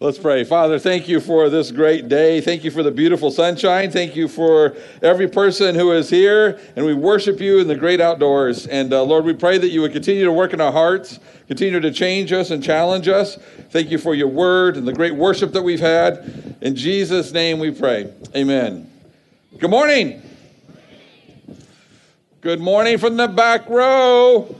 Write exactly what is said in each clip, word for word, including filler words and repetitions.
Let's pray. Father, thank you for this great day. Thank you for the beautiful sunshine. Thank you for every person who is here. And we worship you in the great outdoors. And uh, Lord, we pray that you would continue to work in our hearts, continue to change us and challenge us. Thank you for your word and the great worship that we've had. In Jesus' name we pray. Amen. Good morning. Good morning from the back row.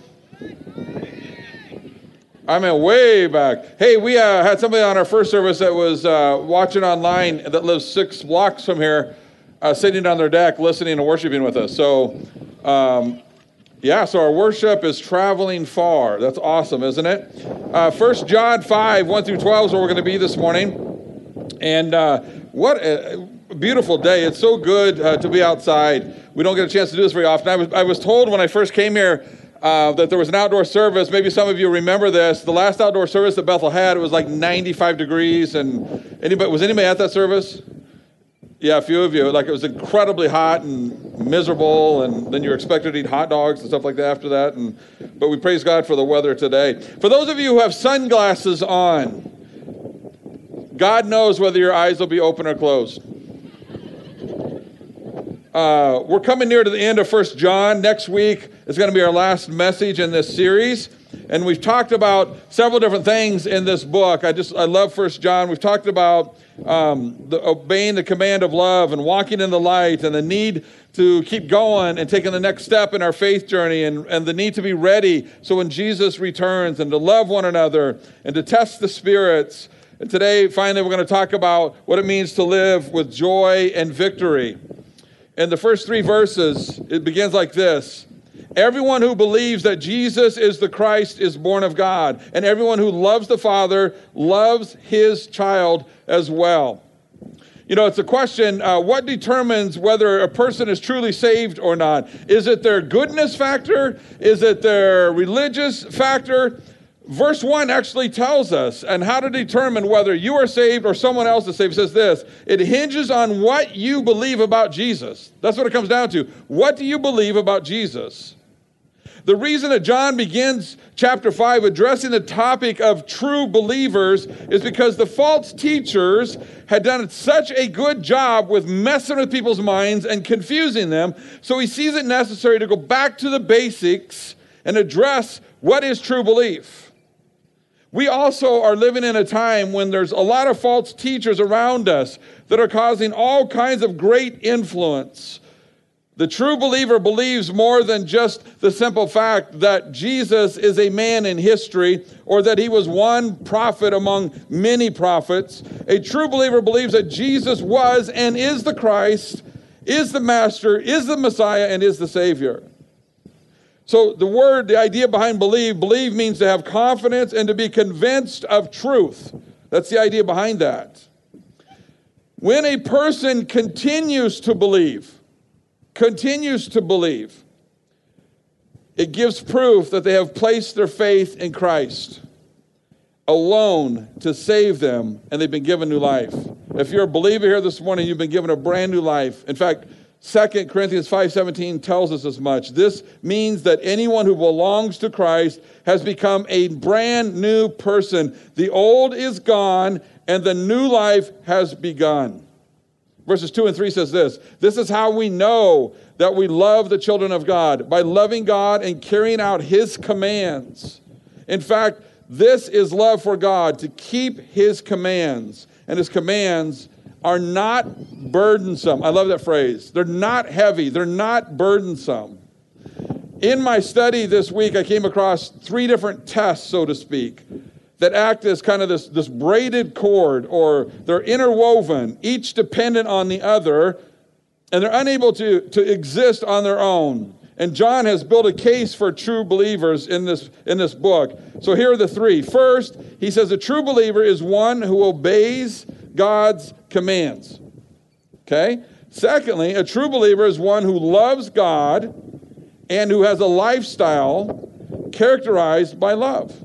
I'm in way back. Hey, we uh, had somebody on our first service that was uh, watching online that lives six blocks from here, uh, sitting on their deck, listening and worshiping with us. So, um, yeah, so our worship is traveling far. That's awesome, isn't it? Uh, First John five, one through twelve is where we're going to be this morning. And uh, what a beautiful day. It's so good uh, to be outside. We don't get a chance to do this very often. I was, I was told when I first came here Uh, that there was an outdoor service. Maybe some of you remember this. The last outdoor service that Bethel had, it was like ninety-five degrees. And anybody was anybody at that service? Yeah, a few of you. Like it was incredibly hot and miserable, and then you're expected to eat hot dogs and stuff like that after that. And but we praise God for the weather today. For those of you who have sunglasses on, God knows whether your eyes will be open or closed. Uh, we're coming near to the end of First John. Next week is going to be our last message in this series. And we've talked about several different things in this book. I just, I love First John. We've talked about um, the, obeying the command of love and walking in the light and the need to keep going and taking the next step in our faith journey and, and the need to be ready so when Jesus returns and to love one another and to test the spirits. And today, finally, we're going to talk about what it means to live with joy and victory. In the first three verses, it begins like this. Everyone who believes that Jesus is the Christ is born of God, and everyone who loves the Father loves his child as well. You know, it's a question, uh, what determines whether a person is truly saved or not? Is it their goodness factor? Is it their religious factor? Verse one actually tells us and how to determine whether you are saved or someone else is saved. It says this, it hinges on what you believe about Jesus. That's what it comes down to. What do you believe about Jesus? The reason that John begins chapter five addressing the topic of true believers is because the false teachers had done such a good job with messing with people's minds and confusing them. So he sees it necessary to go back to the basics and address what is true belief. We also are living in a time when there's a lot of false teachers around us that are causing all kinds of great influence. The true believer believes more than just the simple fact that Jesus is a man in history or that he was one prophet among many prophets. A true believer believes that Jesus was and is the Christ, is the Master, is the Messiah, and is the Savior. So the word, the idea behind believe, believe means to have confidence and to be convinced of truth. That's the idea behind that. When a person continues to believe, continues to believe, it gives proof that they have placed their faith in Christ alone to save them, and they've been given new life. If you're a believer here this morning, you've been given a brand new life. In fact, Second Corinthians five seventeen tells us as much. This means that anyone who belongs to Christ has become a brand new person. The old is gone and the new life has begun. Verses two and three says this. This is how we know that we love the children of God, by loving God and carrying out his commands. In fact, this is love for God, to keep his commands. And his commands are not burdensome. I love that phrase. They're not heavy. They're not burdensome. In my study this week, I came across three different tests, so to speak, that act as kind of this, this braided cord, or they're interwoven, each dependent on the other, and they're unable to, to exist on their own. And John has built a case for true believers in this, in this book. So here are the three. First, he says a true believer is one who obeys God's commands. Okay? Secondly, a true believer is one who loves God and who has a lifestyle characterized by love.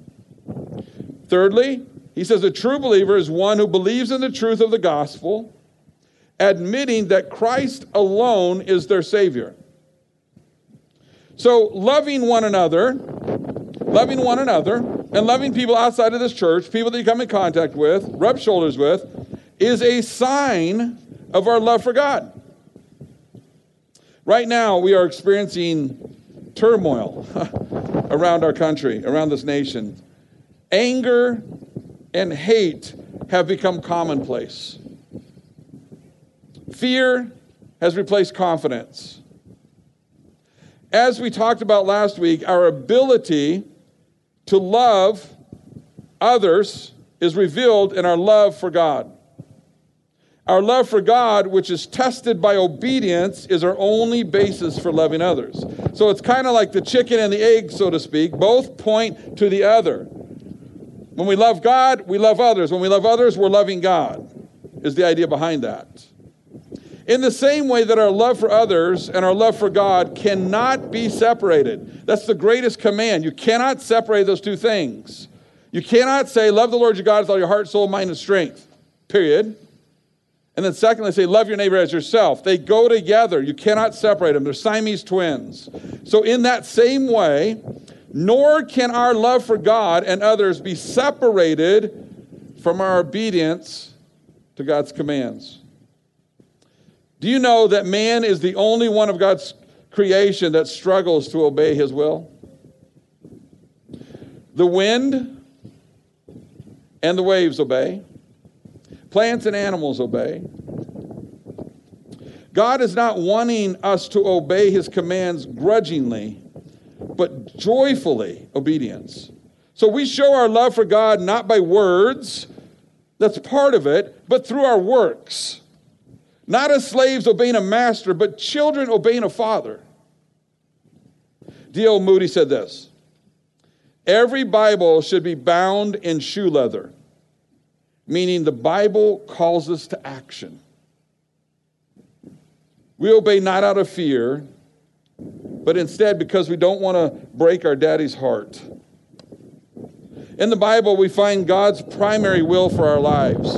Thirdly, he says a true believer is one who believes in the truth of the gospel, admitting that Christ alone is their Savior. So loving one another, loving one another and loving people outside of this church, people that you come in contact with, rub shoulders with, is a sign of our love for God. Right now, we are experiencing turmoil around our country, around this nation. Anger and hate have become commonplace. Fear has replaced confidence. As we talked about last week, our ability to love others is revealed in our love for God. Our love for God, which is tested by obedience, is our only basis for loving others. So it's kind of like the chicken and the egg, so to speak. Both point to the other. When we love God, we love others. When we love others, we're loving God, is the idea behind that. In the same way that our love for others and our love for God cannot be separated. That's the greatest command. You cannot separate those two things. You cannot say, love the Lord your God with all your heart, soul, mind, and strength, period. And then secondly, say, love your neighbor as yourself. They go together. You cannot separate them. They're Siamese twins. So in that same way, nor can our love for God and others be separated from our obedience to God's commands. Do you know that man is the only one of God's creation that struggles to obey his will? The wind and the waves obey. Plants and animals obey. God is not wanting us to obey his commands grudgingly, but joyfully obedience. So we show our love for God not by words, that's part of it, but through our works. Not as slaves obeying a master, but children obeying a father. D L Moody said this: every Bible should be bound in shoe leather, meaning the Bible calls us to action. We obey not out of fear, but instead because we don't want to break our daddy's heart. In the Bible, we find God's primary will for our lives.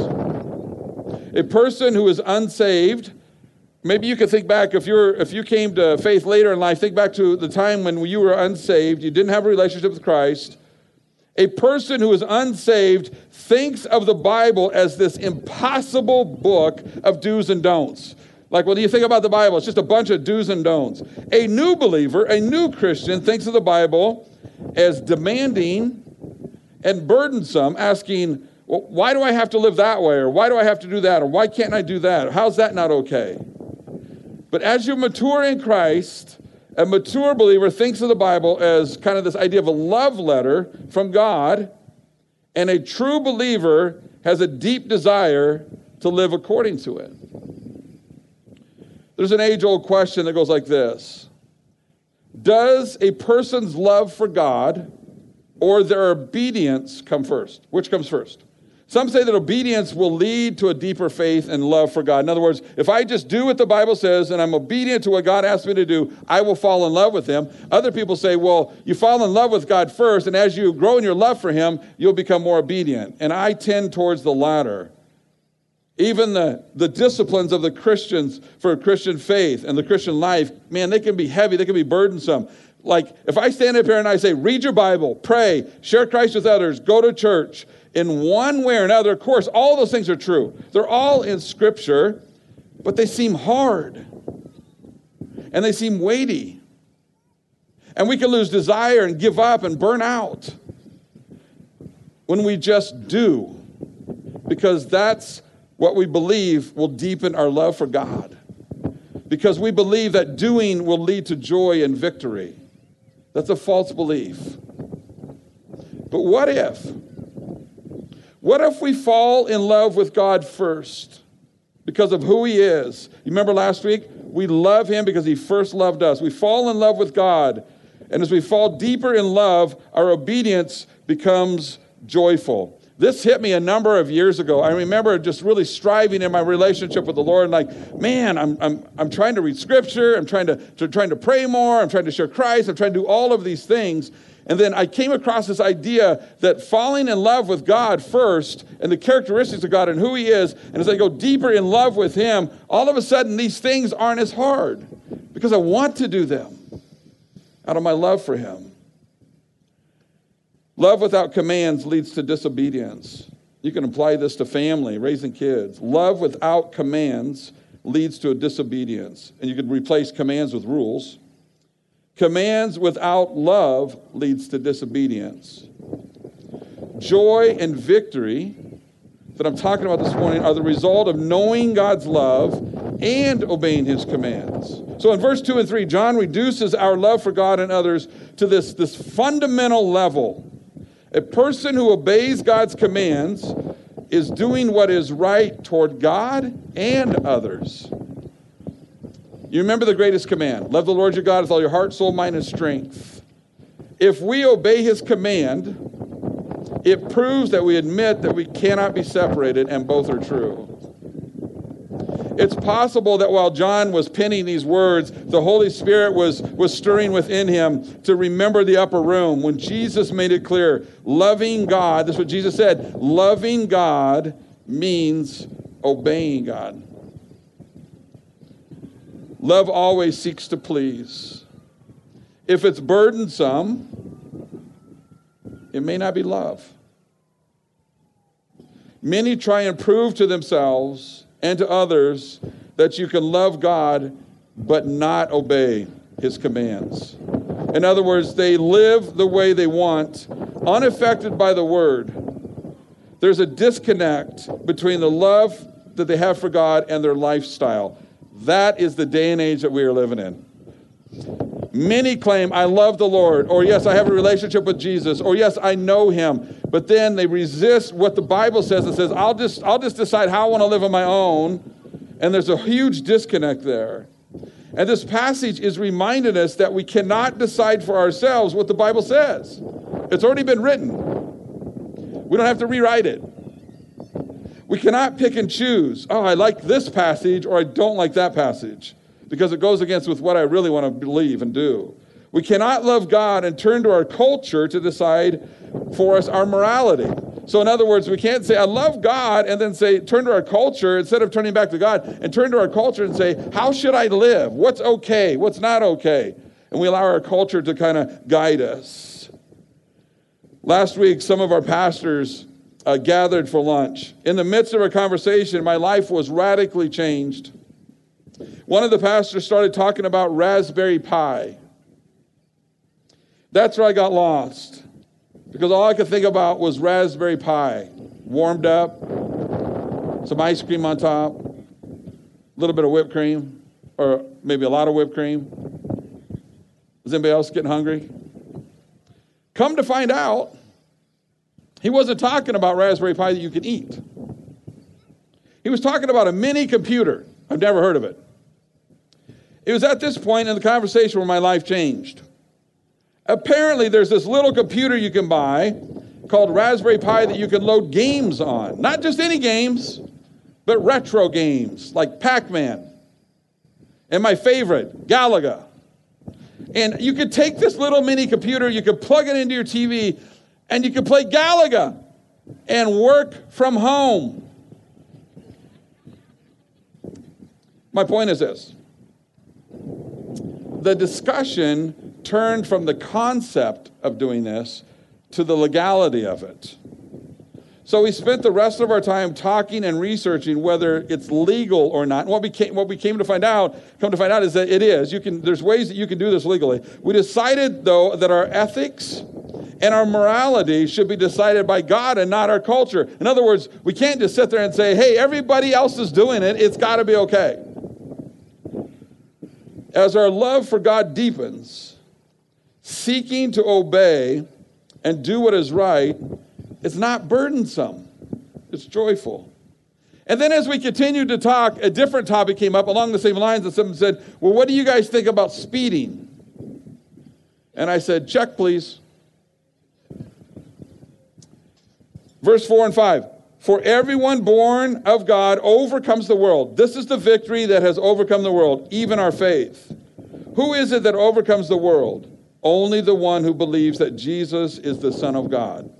A person who is unsaved, maybe you could think back, if you're if you came to faith later in life, think back to the time when you were unsaved, you didn't have a relationship with Christ. A person who is unsaved thinks of the Bible as this impossible book of do's and don'ts. Like, when you think about the Bible, it's just a bunch of do's and don'ts. A new believer, a new Christian, thinks of the Bible as demanding and burdensome, asking, well, why do I have to live that way? Or why do I have to do that? Or why can't I do that? Or how's that not okay? But as you mature in Christ, a mature believer thinks of the Bible as kind of this idea of a love letter from God, and a true believer has a deep desire to live according to it. There's an age-old question that goes like this: does a person's love for God or their obedience come first? Which comes first? Some say that obedience will lead to a deeper faith and love for God. In other words, if I just do what the Bible says and I'm obedient to what God asked me to do, I will fall in love with him. Other people say, well, you fall in love with God first, and as you grow in your love for him, you'll become more obedient. And I tend towards the latter. Even the, the disciplines of the Christians for Christian faith and the Christian life, man, they can be heavy, they can be burdensome. Like, if I stand up here and I say, read your Bible, pray, share Christ with others, go to church, in one way or another, of course, all those things are true. They're all in Scripture, but they seem hard. And they seem weighty. And we can lose desire and give up and burn out when we just do, because that's what we believe will deepen our love for God. Because we believe that doing will lead to joy and victory. That's a false belief. But what if? What if we fall in love with God first because of who he is? You remember last week? We love him because he first loved us. We fall in love with God. And as we fall deeper in love, our obedience becomes joyful. This hit me a number of years ago. I remember just really striving in my relationship with the Lord, and like, man, I'm I'm I'm trying to read Scripture, I'm trying to, to trying to pray more, I'm trying to share Christ, I'm trying to do all of these things. And then I came across this idea that falling in love with God first, and the characteristics of God and who he is, and as I go deeper in love with him, all of a sudden these things aren't as hard because I want to do them out of my love for him. Love without commands leads to disobedience. You can apply this to family, raising kids. Love without commands leads to a disobedience. And you could replace commands with rules. Commands without love leads to disobedience. Joy and victory that I'm talking about this morning are the result of knowing God's love and obeying his commands. So in verse two and three, John reduces our love for God and others to this, this fundamental level. A person who obeys God's commands is doing what is right toward God and others. You remember the greatest command. Love the Lord your God with all your heart, soul, mind, and strength. If we obey his command, it proves that we admit that we cannot be separated, and both are true. It's possible that while John was penning these words, the Holy Spirit was, was stirring within him to remember the upper room when Jesus made it clear, loving God, this is what Jesus said, loving God means obeying God. Love always seeks to please. If it's burdensome, it may not be love. Many try and prove to themselves and to others that you can love God but not obey his commands. In other words, they live the way they want, unaffected by the word. There's a disconnect between the love that they have for God and their lifestyle. That is the day and age that we are living in. Many claim, I love the Lord, or yes, I have a relationship with Jesus, or yes, I know him. But then they resist what the Bible says and says, I'll just, I'll just decide how I want to live on my own. And there's a huge disconnect there. And this passage is reminding us that we cannot decide for ourselves what the Bible says. It's already been written. We don't have to rewrite it. We cannot pick and choose. Oh, I like this passage or I don't like that passage because it goes against with what I really want to believe and do. We cannot love God and turn to our culture to decide for us our morality. So in other words, we can't say, I love God, and then say, turn to our culture, instead of turning back to God, and turn to our culture and say, how should I live? What's okay? What's not okay? And we allow our culture to kind of guide us. Last week, some of our pastors uh, gathered for lunch. In the midst of our conversation, my life was radically changed. One of the pastors started talking about Raspberry Pi. That's where I got lost. Because all I could think about was Raspberry Pi. Warmed up, some ice cream on top, a little bit of whipped cream, or maybe a lot of whipped cream. Is anybody else getting hungry? Come to find out, he wasn't talking about Raspberry Pi that you can eat. He was talking about a mini computer. I've never heard of it. It was at this point in the conversation where my life changed. Apparently, there's this little computer you can buy called Raspberry Pi that you can load games on. Not just any games, but retro games like Pac-Man. And my favorite, Galaga. And you could take this little mini computer, you could plug it into your T V, and you could play Galaga and work from home. My point is this. The discussion turned from the concept of doing this to the legality of it. So we spent the rest of our time talking and researching whether it's legal or not. And what we came, what we came to find out, come to find out is that it is. You can, there's ways that you can do this legally. We decided, though, that our ethics and our morality should be decided by God and not our culture. In other words, we can't just sit there and say, hey, everybody else is doing it. It's got to be okay. As our love for God deepens, seeking to obey and do what is right, it's not burdensome. It's joyful. And then as we continued to talk, a different topic came up along the same lines, and someone said, well, what do you guys think about speeding? And I said, check, please. Verse four and five. For everyone born of God overcomes the world. This is the victory that has overcome the world, even our faith. Who is it that overcomes the world? Only the one who believes that Jesus is the Son of God.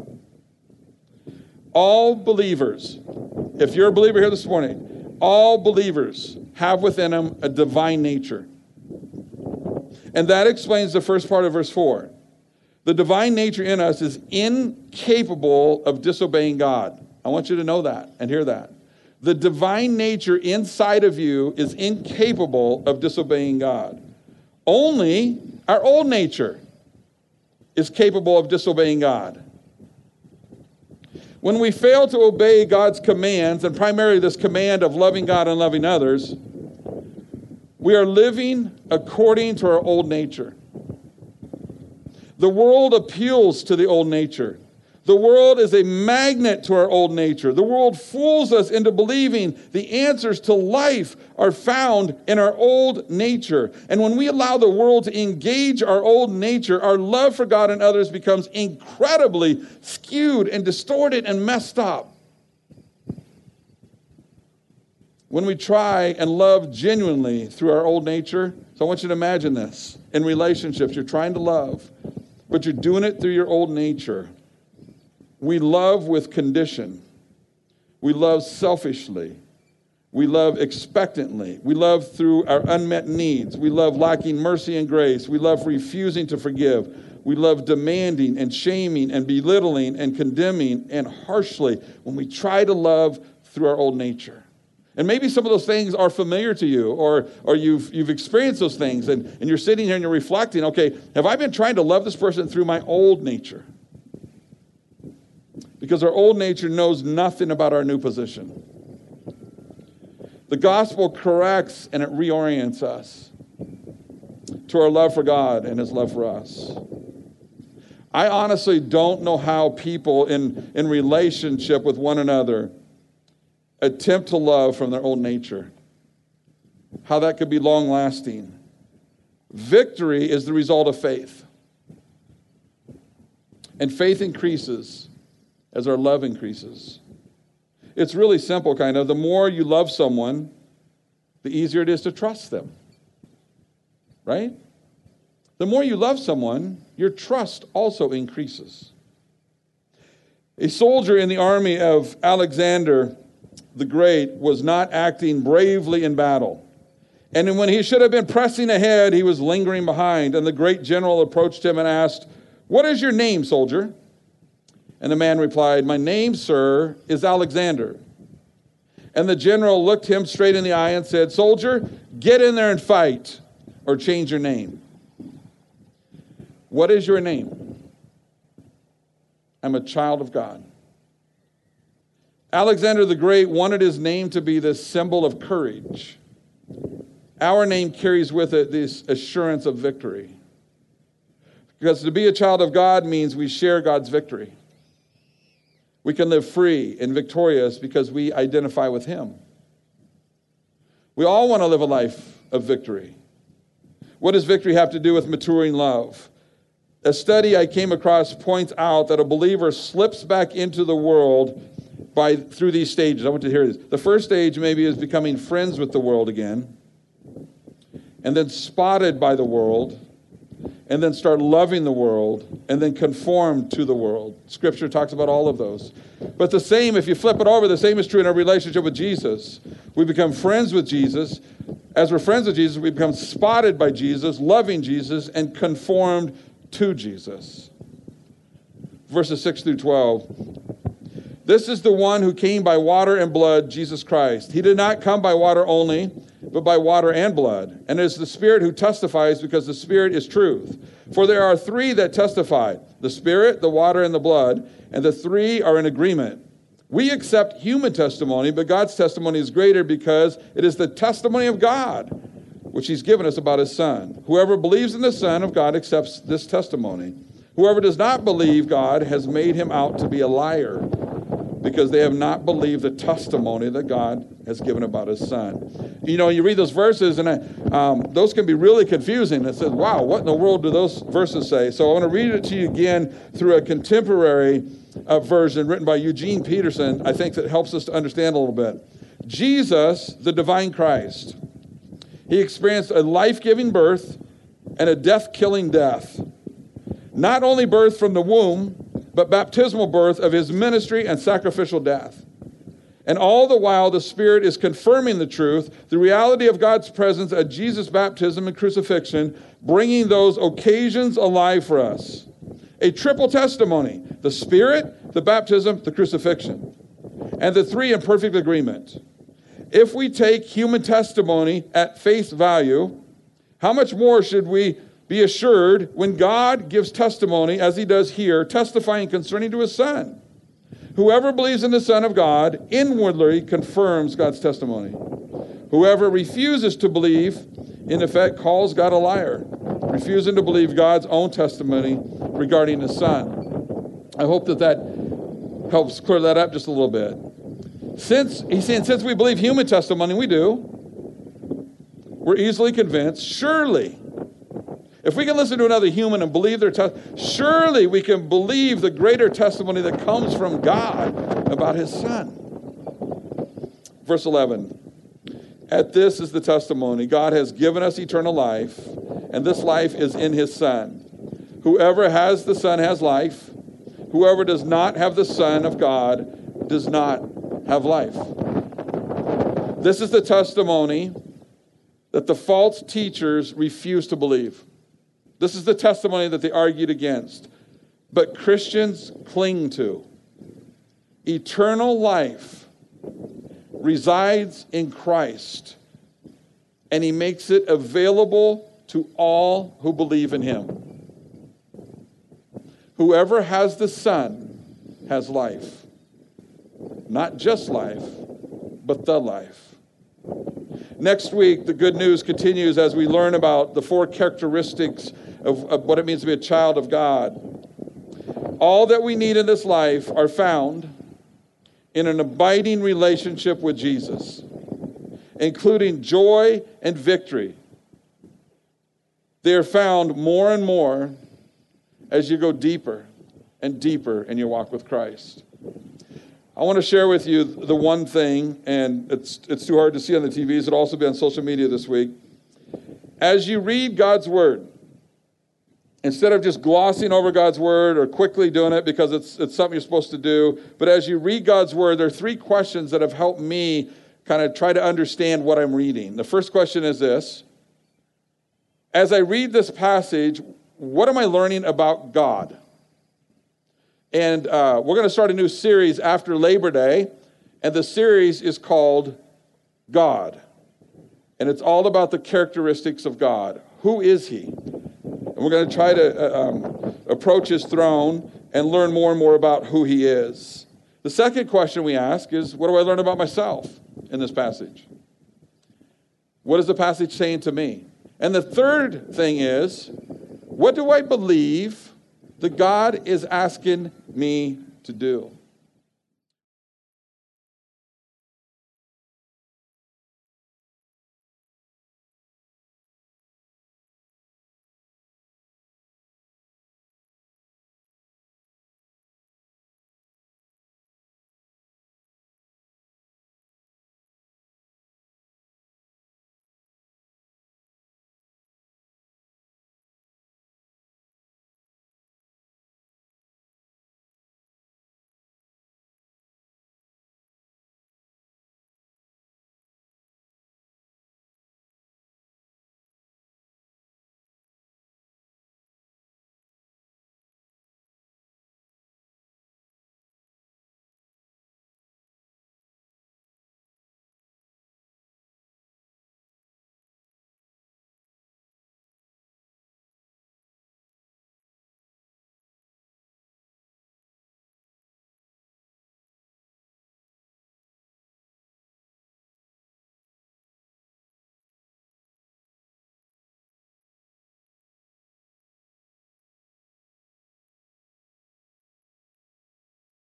All believers, if you're a believer here this morning, all believers have within them a divine nature. And that explains the first part of verse four. The divine nature in us is incapable of disobeying God. I want you to know that and hear that. The divine nature inside of you is incapable of disobeying God. Only our old nature is capable of disobeying God. When we fail to obey God's commands, and primarily this command of loving God and loving others, we are living according to our old nature. The world appeals to the old nature. The world is a magnet to our old nature. The world fools us into believing the answers to life are found in our old nature. And when we allow the world to engage our old nature, our love for God and others becomes incredibly skewed and distorted and messed up. When we try and love genuinely through our old nature, so I want you to imagine this. In relationships, you're trying to love, but you're doing it through your old nature. We love with condition. We love selfishly. We love expectantly. We love through our unmet needs. We love lacking mercy and grace. We love refusing to forgive. We love demanding and shaming and belittling and condemning and harshly when we try to love through our old nature. And maybe some of those things are familiar to you, or, or you've, you've experienced those things, and, and you're sitting here and you're reflecting, okay, have I been trying to love this person through my old nature? Because our old nature knows nothing about our new position. The gospel corrects and it reorients us to our love for God and his love for us. I honestly don't know how people in, in relationship with one another attempt to love from their old nature. How that could be long-lasting. Victory is the result of faith. And faith increases as our love increases. It's really simple, kind of. The more you love someone, the easier it is to trust them. Right? The more you love someone, your trust also increases. A soldier in the army of Alexander the Great was not acting bravely in battle. And when he should have been pressing ahead, he was lingering behind. And the great general approached him and asked, "What is your name, soldier?" And the man replied, "My name, sir, is Alexander." And the general looked him straight in the eye and said, "Soldier, get in there and fight, or change your name." What is your name? I'm a child of God. Alexander the Great wanted his name to be this symbol of courage. Our name carries with it this assurance of victory. Because to be a child of God means we share God's victory. We can live free and victorious because we identify with him. We all want to live a life of victory. What does victory have to do with maturing love? A study I came across points out that a believer slips back into the world by through these stages. I want you to hear this. The first stage maybe is becoming friends with the world again, and then spotted by the world, and then start loving the world, and then conform to the world. Scripture talks about all of those. But the same, if you flip it over, the same is true in our relationship with Jesus. We become friends with Jesus. As we're friends with Jesus, we become spotted by Jesus, loving Jesus, and conformed to Jesus. Verses six through twelve. This is the one who came by water and blood, Jesus Christ. He did not come by water only, but by water and blood. And it is the Spirit who testifies, because the Spirit is truth. For there are three that testify, the Spirit, the water, and the blood, and the three are in agreement. We accept human testimony, but God's testimony is greater, because it is the testimony of God, which he's given us about his Son. Whoever believes in the Son of God accepts this testimony. Whoever does not believe God has made him out to be a liar, because they have not believed the testimony that God has given about his Son. You know, you read those verses, and um, those can be really confusing. It says, wow, what in the world do those verses say? So I want to read it to you again through a contemporary uh, version written by Eugene Peterson. I think that helps us to understand a little bit. Jesus, the divine Christ, he experienced a life-giving birth and a death-killing death. Not only birth from the womb, but baptismal birth of his ministry and sacrificial death. And all the while, the Spirit is confirming the truth, the reality of God's presence at Jesus' baptism and crucifixion, bringing those occasions alive for us. A triple testimony: the Spirit, the baptism, the crucifixion. And the three in perfect agreement. If we take human testimony at face value, how much more should we be assured when God gives testimony, as he does here, testifying concerning to his Son? Whoever believes in the Son of God inwardly confirms God's testimony. Whoever refuses to believe, in effect, calls God a liar, refusing to believe God's own testimony regarding his Son. I hope that that helps clear that up just a little bit. Since, he's saying, since we believe human testimony, we do, we're easily convinced, surely, if we can listen to another human and believe their testimony, surely we can believe the greater testimony that comes from God about his Son. Verse eleven, at this is the testimony: God has given us eternal life, and this life is in his Son. Whoever has the Son has life. Whoever does not have the Son of God does not have life. This is the testimony that the false teachers refuse to believe. This is the testimony that they argued against, but Christians cling to. Eternal life resides in Christ, and he makes it available to all who believe in him. Whoever has the Son has life. Not just life, but the life. Next week, the good news continues as we learn about the four characteristics of, of what it means to be a child of God. All that we need in this life are found in an abiding relationship with Jesus, including joy and victory. They are found more and more as you go deeper and deeper in your walk with Christ. I want to share with you the one thing, and it's it's too hard to see on the T Vs. It'll also be on social media this week. As you read God's Word, instead of just glossing over God's Word or quickly doing it because it's it's something you're supposed to do, but as you read God's Word, there are three questions that have helped me kind of try to understand what I'm reading. The first question is this: as I read this passage, what am I learning about God? And uh, we're going to start a new series after Labor Day, and the series is called God. And it's all about the characteristics of God. Who is he? And we're going to try to uh, um, approach his throne and learn more and more about who he is. The second question we ask is, what do I learn about myself in this passage? What is the passage saying to me? And the third thing is, what do I believe that God is asking me to do?